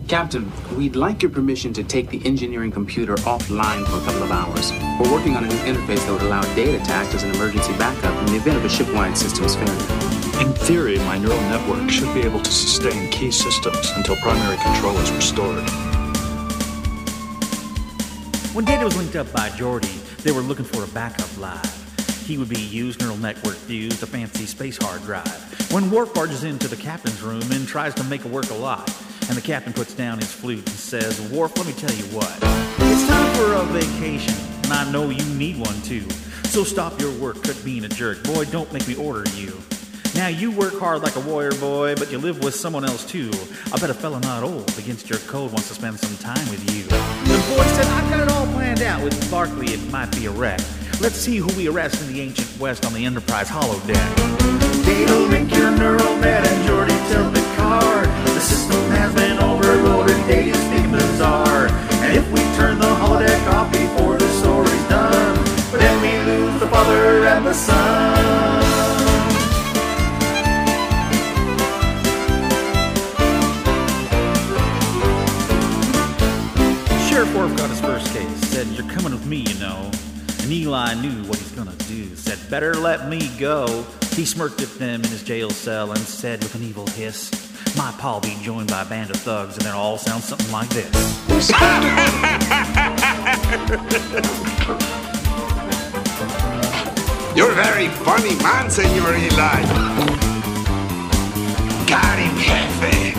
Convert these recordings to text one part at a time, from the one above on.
Captain, we'd like your permission to take the engineering computer offline for a couple of hours. We're working on a new interface that would allow data to act as an emergency backup in the event of a ship-wide systems failure. In theory, my neural network should be able to sustain key systems until primary control is restored. When Data was linked up by Geordi, they were looking for a backup live. He would be used neural network fused a fancy space hard drive. When Worf barges into the captain's room and tries to make it work a lot, and the captain puts down his flute and says, Worf, let me tell you what. It's time for a vacation, and I know you need one too. So stop your work, quit being a jerk. Boy, don't make me order you. Now you work hard like a warrior, boy, but you live with someone else too. I bet a fella not old against your code wants to spend some time with you. The boy said, I've got it all planned out. With Barclay, it might be a wreck. Let's see who we arrest in the ancient West on the Enterprise holodeck. Data link your neural net and Geordi tell Picard the system has been overloaded, data's being bizarre. And if we turn the holodeck off before the story's done, then we lose the father and the son. Sheriff Worf got his first case, said, you're coming with me, you know. And Eli knew what he's gonna do, said, better let me go. He smirked at them in his jail cell and said with an evil hiss, my pa'll be joined by a band of thugs and they'll all sound something like this. You're a very funny man, Senor Eli. Got him, Jefe.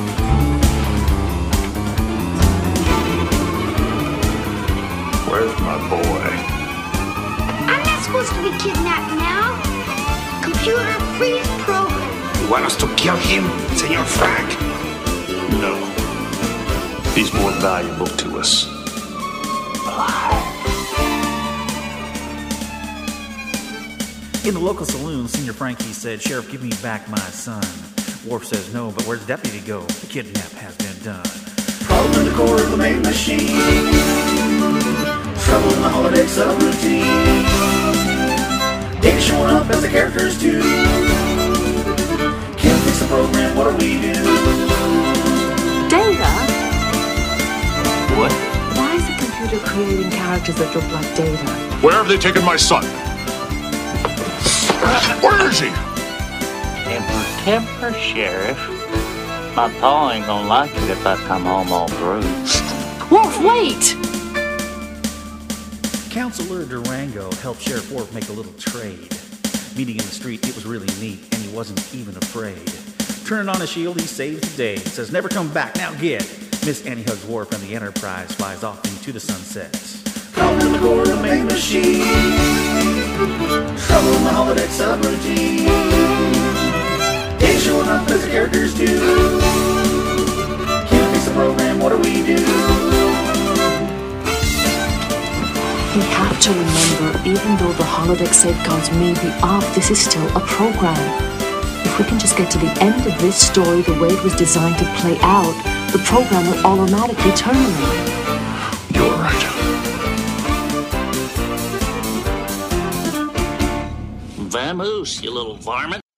Where's my boy? I'm not supposed to be kidnapped now. Computer, freeze program. You want us to kill him, Senor Frank? No. He's more valuable to us. In the local saloon, Senior Frankie said, Sheriff, give me back my son. Worf says no, but where's the deputy go? The kidnap has been done. Problem in the core of the main machine. Trouble in the holodeck subroutine. Data showing up as the characters do. Can't fix the program, what do we do? Data? What? Why is the computer creating characters that look like Data? Where have they taken my son? Where is he? Temper, Sheriff. My pa ain't gonna like it if I come home all bruised. Worf, wait! Counselor Durango helped Sheriff Worf make a little trade. Meeting in the street, it was really neat, and he wasn't even afraid. Turning on his shield, he saves the day. Says, never come back, now get. Miss Annie hugs Worf, and the Enterprise flies off into the sunsets. Problem in the core of the main machine. Trouble in the holodeck subroutine. Data showing up as the characters do. Can't fix the program, what do we do? We have to remember, even though the holodeck safeguards may be off, this is still a program. If we can just get to the end of this story the way it was designed to play out, the program will automatically terminate. You're right. Vamoose, you little varmint.